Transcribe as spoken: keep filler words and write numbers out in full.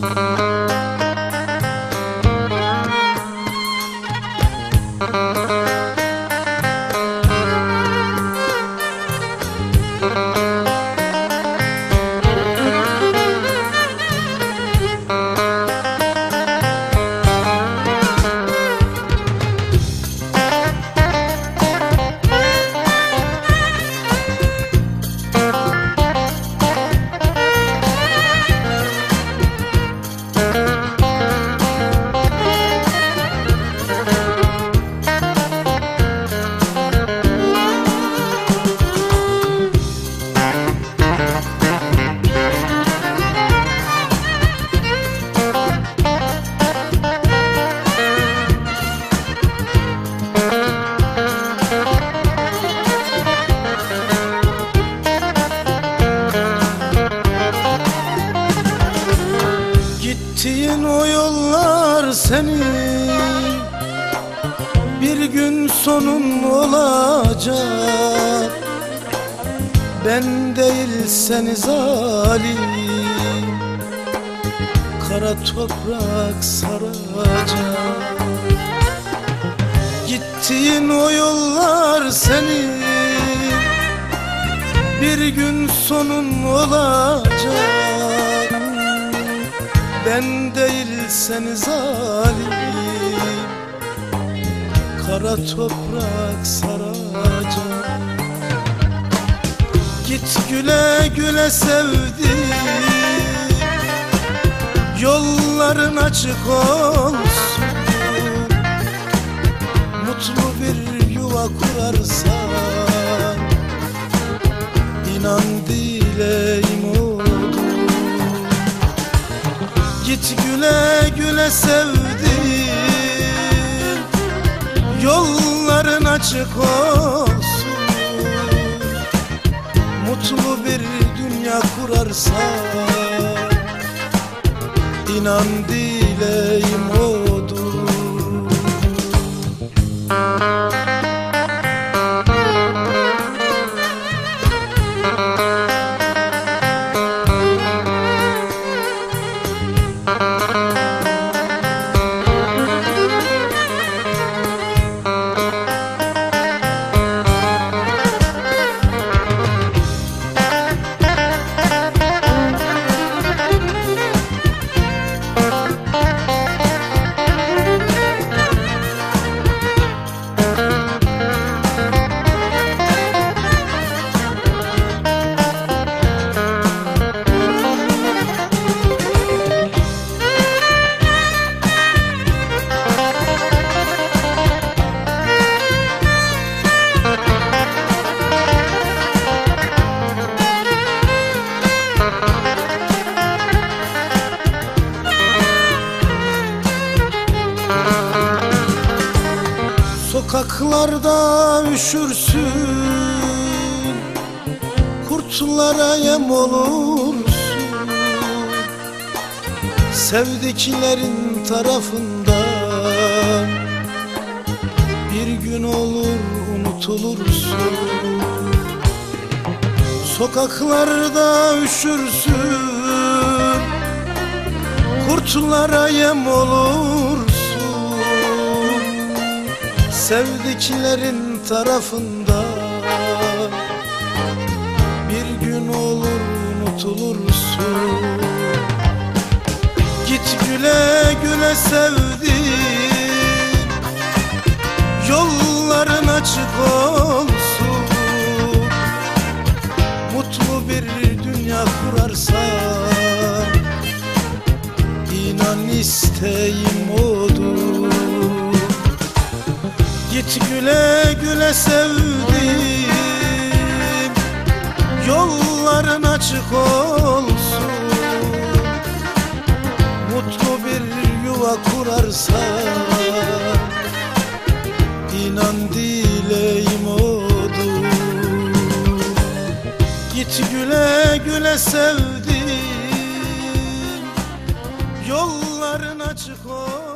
Gittiğin o yollar senin bir gün sonun olacak. Ben değil seni zalim kara toprak saracak. Gittiğin o yollar senin bir gün sonun olacak. Ben değil seni zalim kara toprak saracak. Git güle güle sevdim, yolların açık olsun. Mutlu bir yuva kurarsan inan dileğim odur. Git güle güle sevdim, yolların açık olsun. Mutlu bir dünya kurarsan inan dileğim odur. Sokaklarda üşürsün, kurtlara yem olursun. Sevdiklerin tarafından bir gün olur unutulursun. Sokaklarda üşürsün, kurtlara yem olursun. Sevdiklerin tarafından bir gün olur unutulursun. Git güle güle sevdim, yolların açık olsun. Mutlu bir dünya kurarsan inan isteğim odur. Git güle güle sevdim, yolların açık olsun. Mutlu bir yuva kurarsan inan dileğim odur. Git güle güle sevdim, yolların açık olsun.